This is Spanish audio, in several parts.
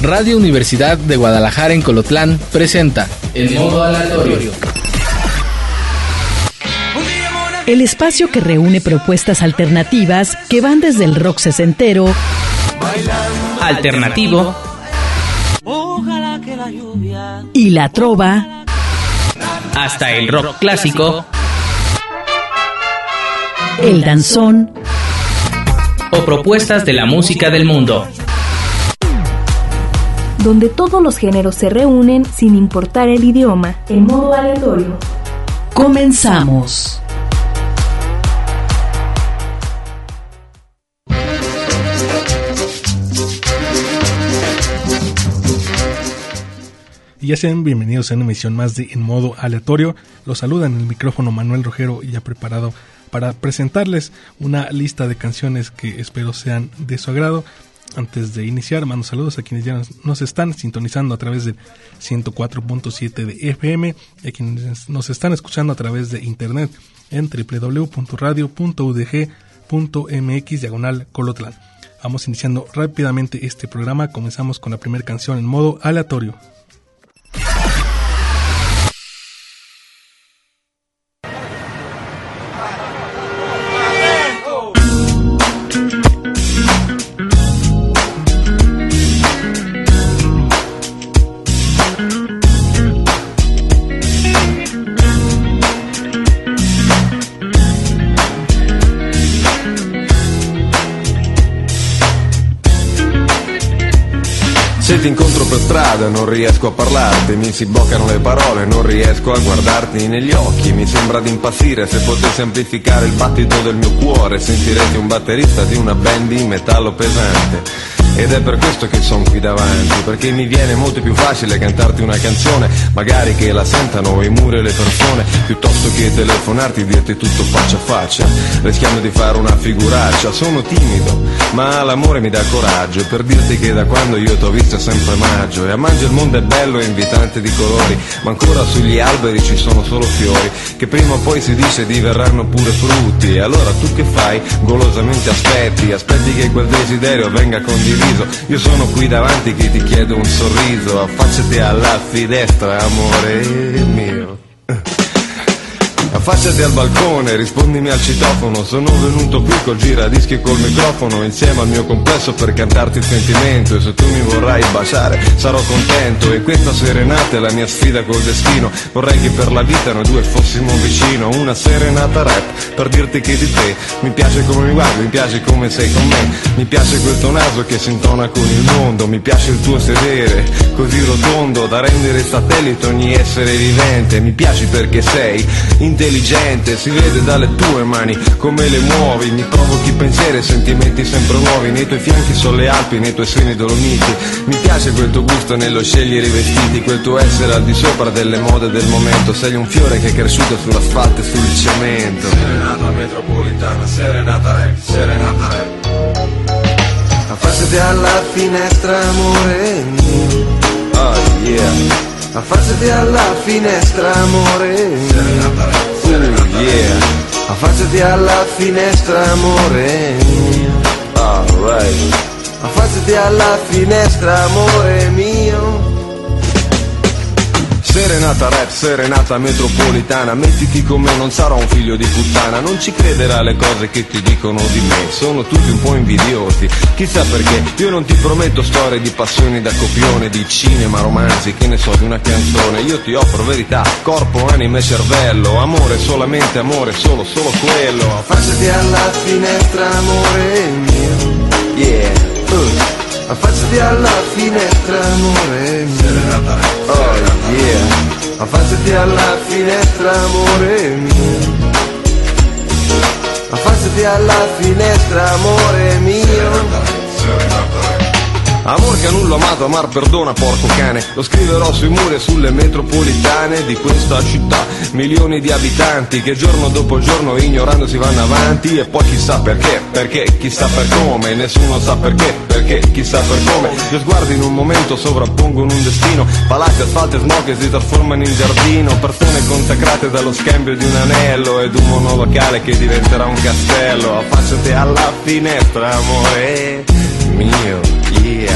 Radio Universidad de Guadalajara en Colotlán presenta En Modo Aleatorio. El espacio que reúne propuestas alternativas que van desde el rock sesentero, alternativo y la trova, hasta el rock clásico, el danzón o propuestas de la música del mundo. Donde todos los géneros se reúnen sin importar el idioma, en modo aleatorio. Comenzamos. Y ya sean bienvenidos a una emisión más de En Modo Aleatorio. Los saluda en el micrófono Manuel Rojero, ya preparado para presentarles una lista de canciones que espero sean de su agrado. Antes de iniciar, mando saludos a quienes ya nos están sintonizando a través del 104.7 de FM y a quienes nos están escuchando a través de internet en www.radio.udg.mx/Colotlán. Vamos iniciando rápidamente este programa. Comenzamos con la primera canción en modo aleatorio. Se ti incontro per strada non riesco a parlarti, mi si bloccano le parole, non riesco a guardarti negli occhi. Mi sembra di impazzire, se potessi amplificare il battito del mio cuore sentirete un batterista di una band di metallo pesante. Ed è per questo che sono qui davanti, perché mi viene molto più facile cantarti una canzone, magari che la sentano i muri e le persone, piuttosto che telefonarti e dirti tutto faccia a faccia, rischiando di fare una figuraccia. Sono timido, ma l'amore mi dà coraggio, per dirti che da quando io t'ho visto è sempre maggio, e a maggio il mondo è bello e invitante di colori, ma ancora sugli alberi ci sono solo fiori, che prima o poi si dice diverranno pure frutti. E allora tu che fai? Golosamente aspetti che quel desiderio venga condiviso. Io sono qui davanti che ti chiedo un sorriso, affacciati alla finestra, amore mio. Affacciati al balcone, rispondimi al citofono. Sono venuto qui col giradischi e col microfono, insieme al mio complesso per cantarti il sentimento. E se tu mi vorrai baciare sarò contento. E questa serenata è la mia sfida col destino. Vorrei che per la vita noi due fossimo vicino. Una serenata rap per dirti che di te mi piace come mi guardi, mi piace come sei con me, mi piace quel tuo naso che si intona con il mondo, mi piace il tuo sedere così rotondo da rendere satellite ogni essere vivente. Mi piaci perché sei intelligente, si vede dalle tue mani come le muovi, mi provochi pensieri e sentimenti sempre nuovi. Nei tuoi fianchi sono le Alpi, nei tuoi seni Dolomiti. Mi piace quel tuo gusto nello scegliere i vestiti, quel tuo essere al di sopra delle mode del momento. Sei un fiore che è cresciuto sull'asfalto e sul cemento. Serenata metropolitana, serenata rap, serenata rap. Affacciati alla finestra, amore mio. Oh yeah. Affacciati alla finestra, amore mio. Yeah. Affacciati alla finestra, amore mio. Alright. Affacciati alla finestra, amore mio. Serenata rap, serenata metropolitana, mettiti con me, non sarò un figlio di puttana. Non ci crederà alle cose che ti dicono di me, sono tutti un po' invidiosi, chissà perché. Io non ti prometto storie di passioni da copione, di cinema, romanzi, che ne so, di una canzone. Io ti offro verità, corpo, anima e cervello, amore, solamente amore, solo quello. Affacciati alla finestra, amore mio. Yeah. Affacciati alla finestra, amore mio. Oh yeah. Affacciati alla finestra, amore mio. Affacciati alla finestra, amore mio. Amor che a nulla amato, amar perdona, porco cane. Lo scriverò sui muri e sulle metropolitane di questa città. Milioni di abitanti che giorno dopo giorno ignorando si vanno avanti. E poi chissà perché chissà per come. Nessuno sa perché chissà per come. Gli sguardi in un momento sovrappongono un destino. Palazzi, asfalti e smog che si trasformano in giardino. Persone consacrate dallo scambio di un anello ed un monolocale che diventerà un castello. Affacciati alla finestra, amore mio, yeah.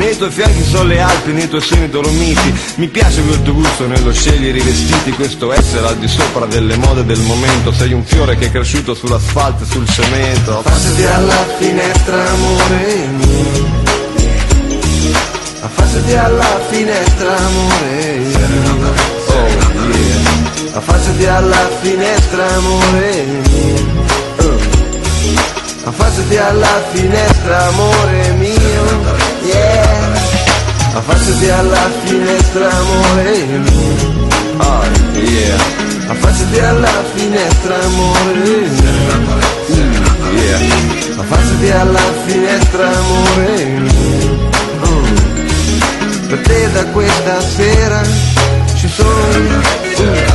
Nei tuoi fianchi sono le Alpi, nei tuoi seni dolomiti. Mi piace quel tuo gusto nello scegliere i vestiti, questo essere al di sopra delle mode del momento. Sei un fiore che è cresciuto sull'asfalto e sul cemento. Affacciati alla finestra, amore mio. Affacciati alla finestra, amore mio. Oh yeah. Affacciati alla finestra, amore mio. Affacciati alla finestra, amore mio. Yeah. Affacciati alla finestra, amore mio. Oh yeah. Affacciati alla finestra, amore mio. Yeah. Affacciati alla finestra, amore mio. Per te da questa sera ci sono io.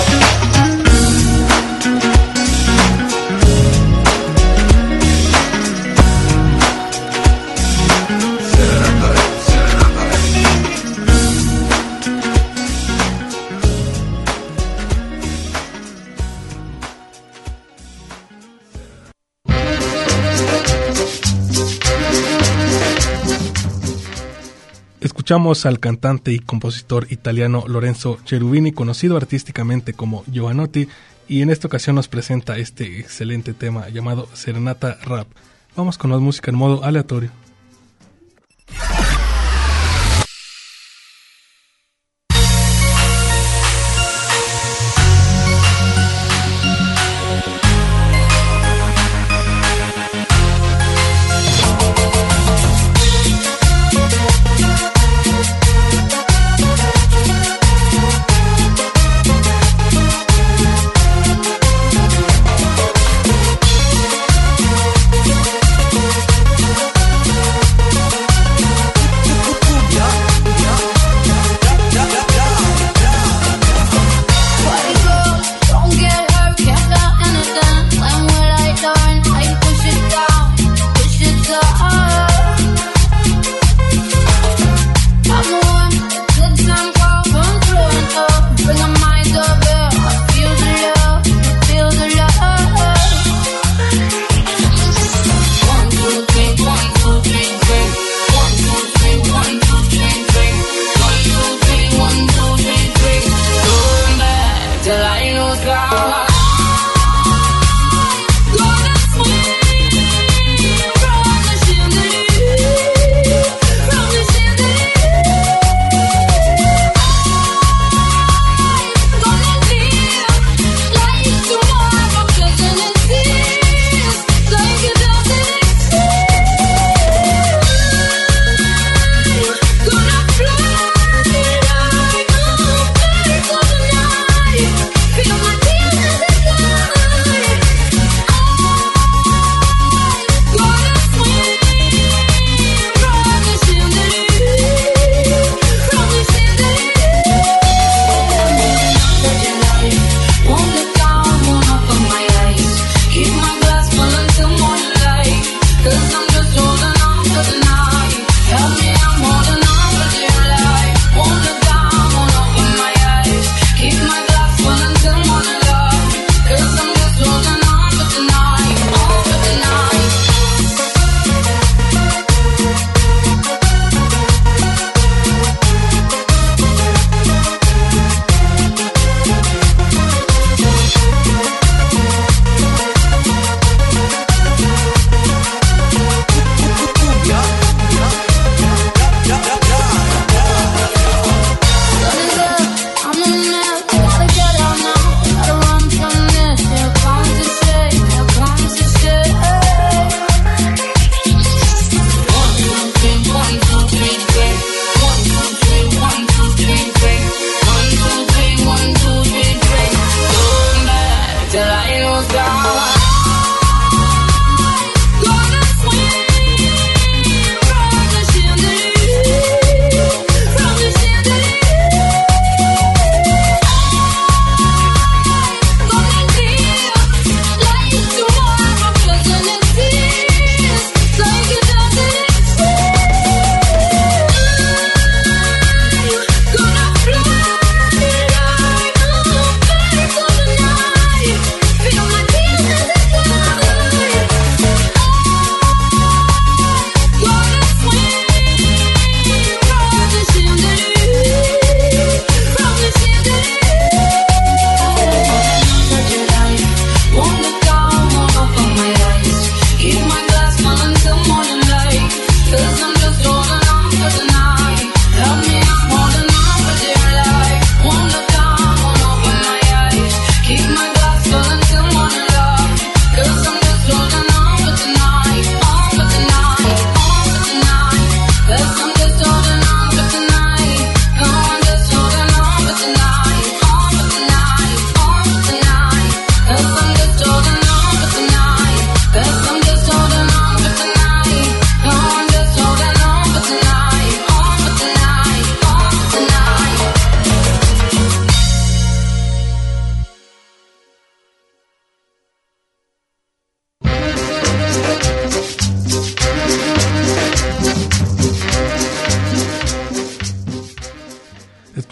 Escuchamos al cantante y compositor italiano Lorenzo Cherubini, conocido artísticamente como Jovanotti, y en esta ocasión nos presenta este excelente tema llamado Serenata Rap. Vamos con más música en modo aleatorio.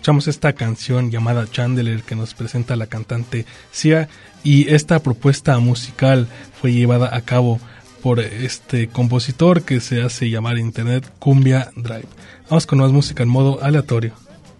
Escuchamos esta canción llamada Chandelier que nos presenta la cantante Sia, y esta propuesta musical fue llevada a cabo por este compositor que se hace llamar en internet Cumbia Drive. Vamos con más música en modo aleatorio.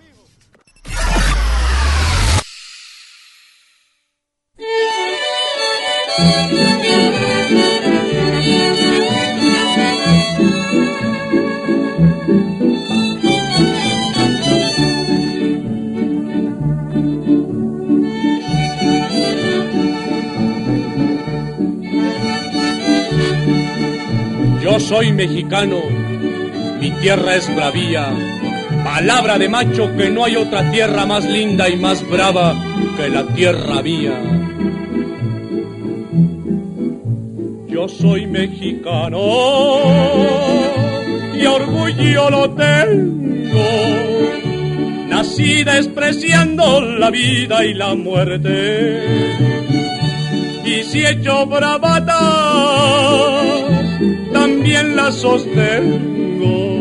Yo soy mexicano, mi tierra es bravía, palabra de macho que no hay otra tierra más linda y más brava que la tierra mía. Yo soy mexicano y orgullo lo tengo, nací despreciando la vida y la muerte, y si he hecho bravata también la sostengo.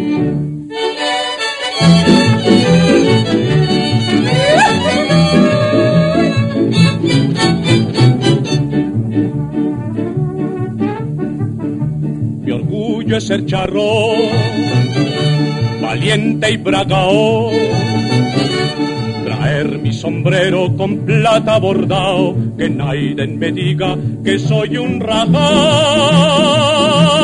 Mi orgullo es ser charro, valiente y bragao, traer mi sombrero con plata bordao, que nadie me diga que soy un rajao.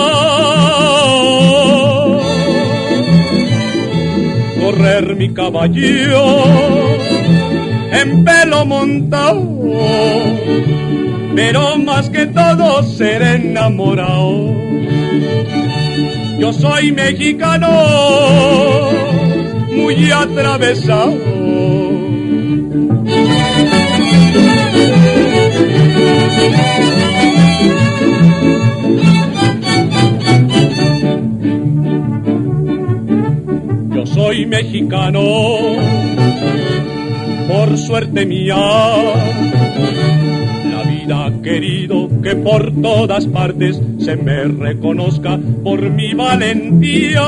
Correr mi caballo en pelo montado, pero más que todo ser enamorado. Yo soy mexicano, muy atravesado. Yo soy mexicano, por suerte mía, la vida ha querido que por todas partes se me reconozca por mi valentía.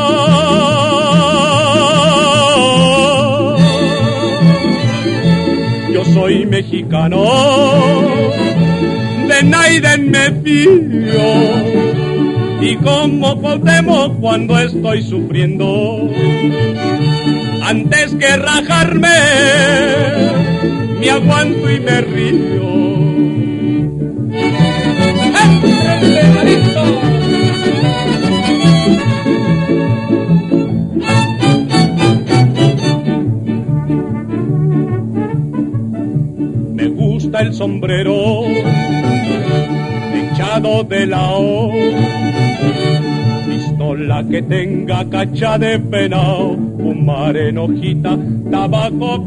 Yo soy mexicano, de nadie me fío, y como Cuauhtémoc cuando estoy sufriendo, antes que rajarme, me aguanto y me río. Me gusta el sombrero echado de lao, pistola que tenga cacha de penao, fumar en hojita, tabaco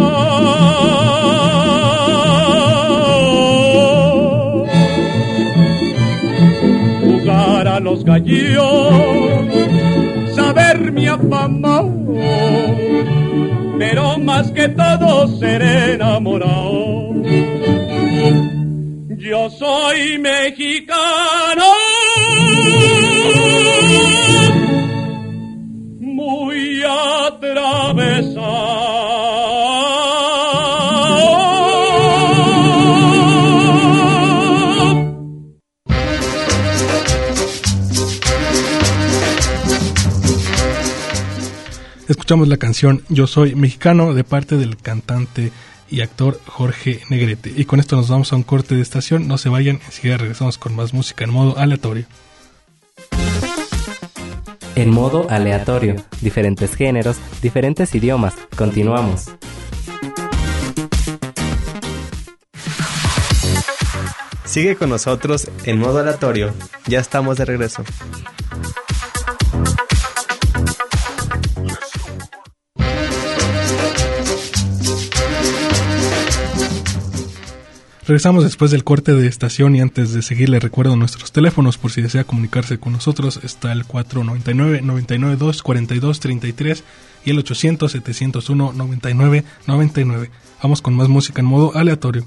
picao, jugar a los gallos, saber mi afamao, pero más que todo ser enamorado. Yo soy mexicano, muy atravesado. Escuchamos la canción Yo Soy Mexicano de parte del cantante y actor Jorge Negrete. Y con esto nos vamos a un corte de estación. No se vayan, enseguida regresamos con más música en modo aleatorio. En modo aleatorio, diferentes géneros, diferentes idiomas. Continuamos. Sigue con nosotros en modo aleatorio. Ya estamos de regreso. Regresamos después del corte de estación y antes de seguir les recuerdo nuestros teléfonos por si desea comunicarse con nosotros. Está el 499-992-4233 y el 800-701-9999. Vamos con más música en modo aleatorio.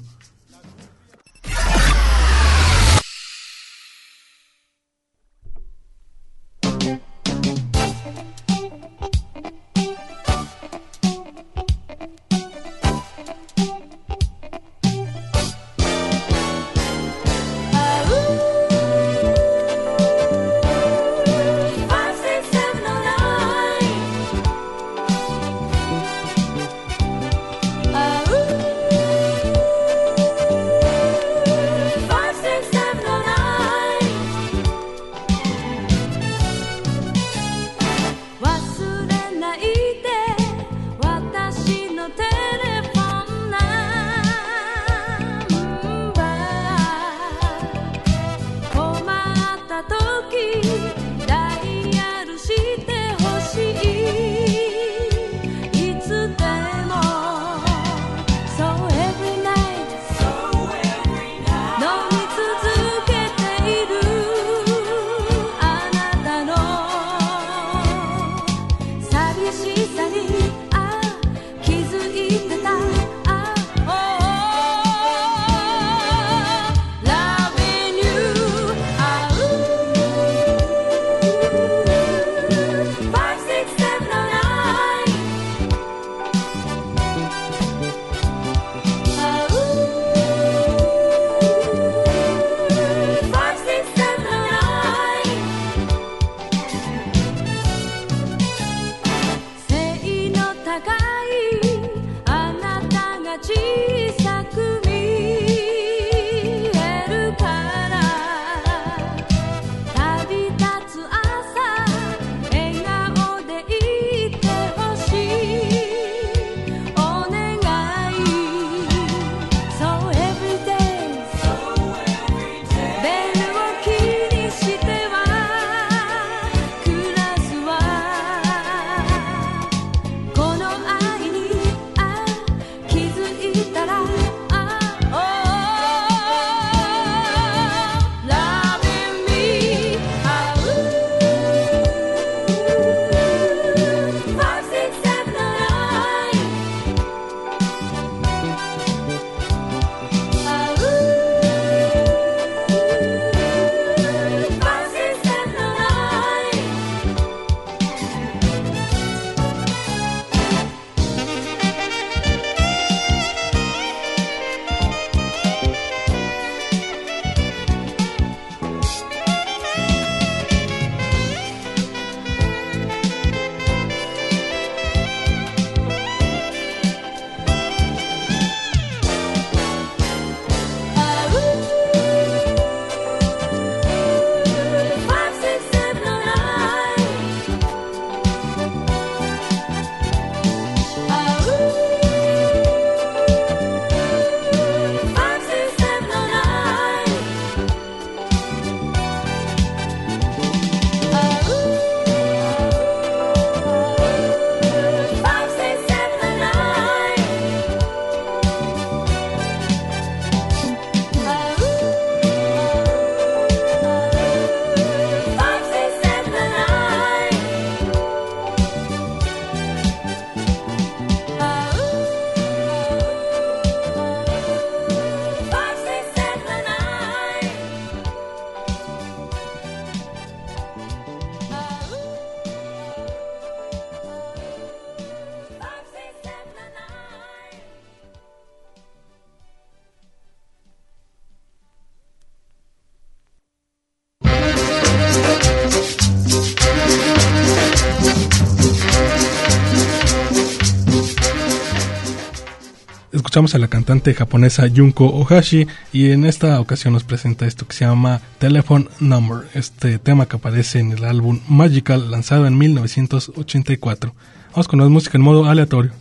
Escuchamos a la cantante japonesa Junko Ohashi y en esta ocasión nos presenta esto que se llama Telephone Number, este tema que aparece en el álbum Magical lanzado en 1984. Vamos con la música en modo aleatorio.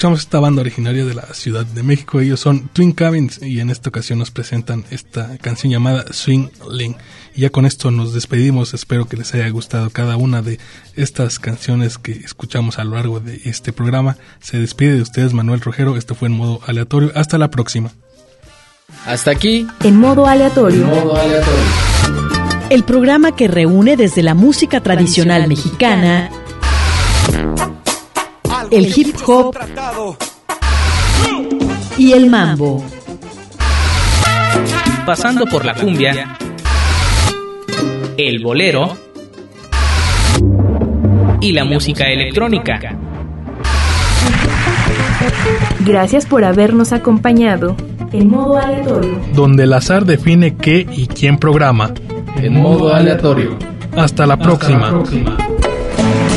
escuchamos esta banda originaria de la Ciudad de México. Ellos son Twin Cabins y en esta ocasión nos presentan esta canción llamada Swing Link. Y ya con esto nos despedimos. Espero que les haya gustado cada una de estas canciones que escuchamos a lo largo de este programa. Se despide de ustedes Manuel Rogero. Esto fue En Modo Aleatorio. Hasta la próxima. Hasta aquí En Modo Aleatorio. El programa que reúne desde la música tradicional mexicana, el hip hop y el mambo, pasando por la cumbia, el bolero y la música electrónica. Gracias por habernos acompañado. En Modo Aleatorio. Donde el azar define qué y quién programa. En Modo Aleatorio. Hasta la próxima.